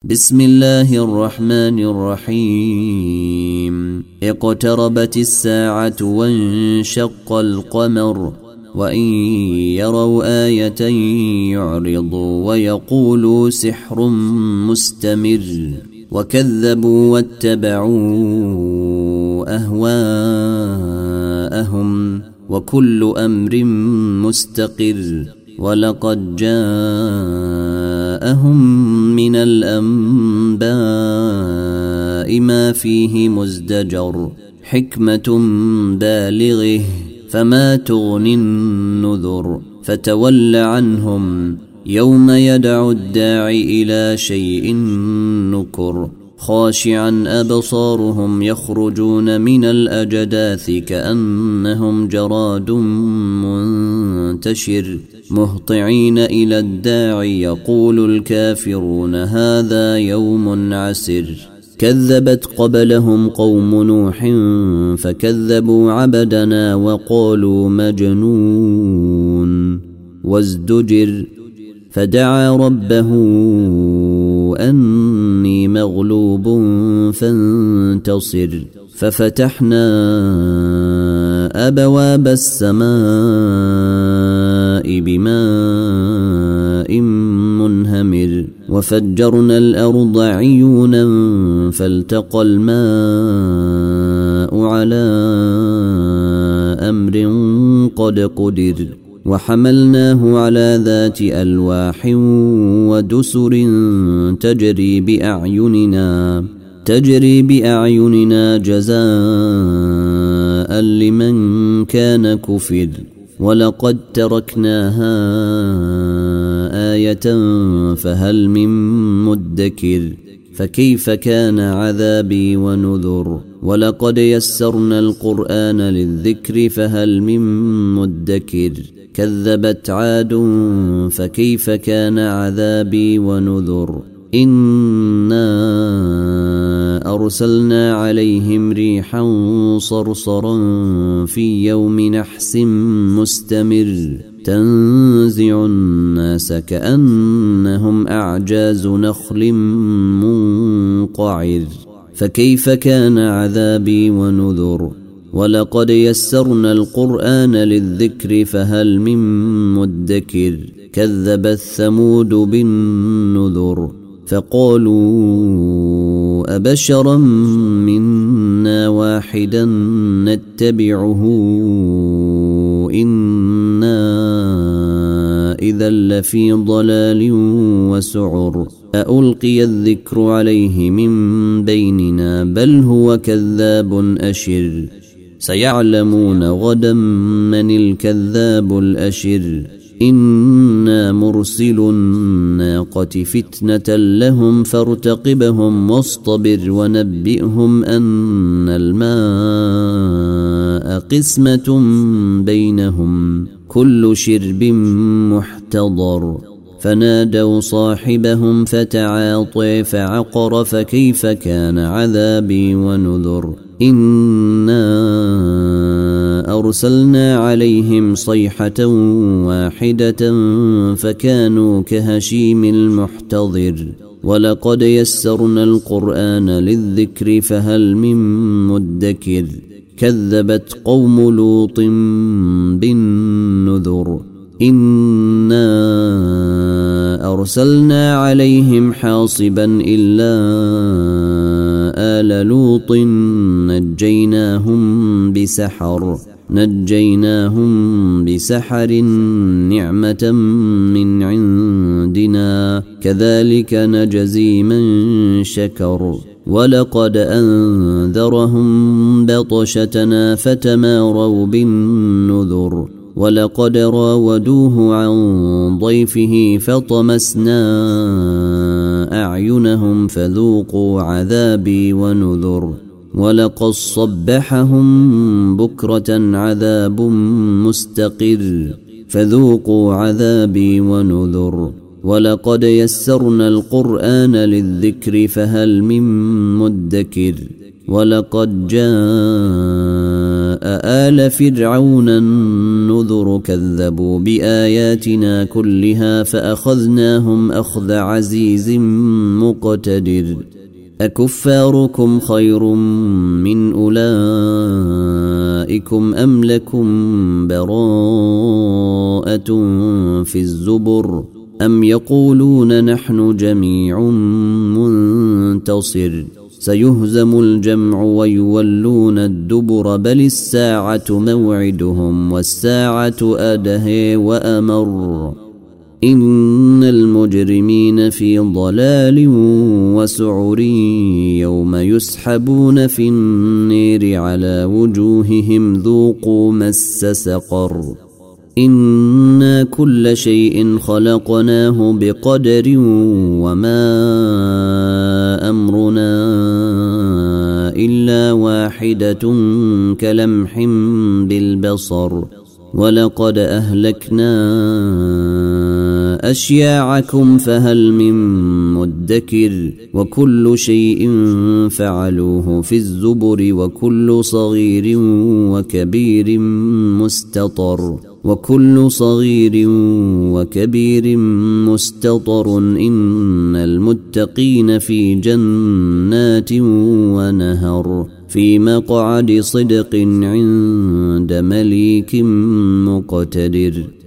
بسم الله الرحمن الرحيم اقتربت الساعة وانشق القمر وإن يروا آية يعرضوا ويقولوا سحر مستمر وكذبوا واتبعوا أهواءهم وكل أمر مستقر ولقد جاءهم من الأنباء ما فيه مزدجر حكمة بالغه فما تغني النذر فتول عنهم يوم يدعو الداعي إلى شيء نكر خاشعا أبصارهم يخرجون من الأجداث كأنهم جراد منتشر مهطعين إلى الداعي يقول الكافرون هذا يوم عسر كذبت قبلهم قوم نوح فكذبوا عبدنا وقالوا مجنون وازدجر فدعا ربه أني مغلوب فانتصر ففتحنا أبواب السماء بماء منهمر وفجرنا الأرض عيونا فالتقى الماء على أمر قد قدر وحملناه على ذات ألواح ودسر تجري بأعيننا جزاء لمن كان كفر ولقد تركناها آية فهل من مدكر فكيف كان عذابي ونذر ولقد يسرنا القرآن للذكر فهل من مدكر كذبت عاد فكيف كان عذابي ونذر إنا أرسلنا عليهم ريحا صرصرا في يوم نحس مستمر تنزع الناس كأنهم أعجاز نخل منقعر فكيف كان عذابي ونذر ولقد يسرنا القرآن للذكر فهل من مدكر كذبت ثمود بالنذر فقالوا أبشرا منا واحدا نتبعه إنا إذا لفي ضلال وسعر ألقي الذكر عليه من بيننا بل هو كذاب أشر سيعلمون غدا من الكذاب الأشر إنا مرسل الناقة فتنة لهم فارتقبهم واصطبر ونبئهم أن الماء قسمة بينهم كل شرب محتضر فنادوا صاحبهم فتعاطي فعقر فكيف كان عذابي ونذر إنا أرسلنا عليهم صيحة واحدة فكانوا كهشيم المحتضر ولقد يسرنا القرآن للذكر فهل من مدكر كذبت قوم لوط بالنذر إنا أرسلنا عليهم حاصبا إلا آل لوط نجيناهم بسحر نعمة من عندنا كذلك نجزي من شكر ولقد أنذرهم بطشتنا فتماروا بالنذر ولقد راودوه عن ضيفه فطمسنا أعينهم فذوقوا عذابي ونذر ولقد صبحهم بكرة عذاب مستقر فذوقوا عذابي ونذر ولقد يسرنا القرآن للذكر فهل من مدكر ولقد جاء آل فرعون النذر كذبوا بآياتنا كلها فأخذناهم أخذ عزيز مقتدر أكفاركم خير من أولئكم أم لكم براءة في الزبر أم يقولون نحن جميع منتصر سيهزم الجمع ويولون الدبر بل الساعة موعدهم والساعة أدهى وأمر إن المجرمين في ضلال وسعر يوم يسحبون في النير على وجوههم ذوقوا مس سقر إنا كل شيء خلقناه بقدر وما أمرنا إلا واحدة كلمح بالبصر ولقد أهلكنا أشياعكم فهل من مدكر وكل شيء فعلوه في الزبر وكل صغير وكبير مستطر إن المتقين في جنات ونهر في مقعد صدق عند مليك مقتدر.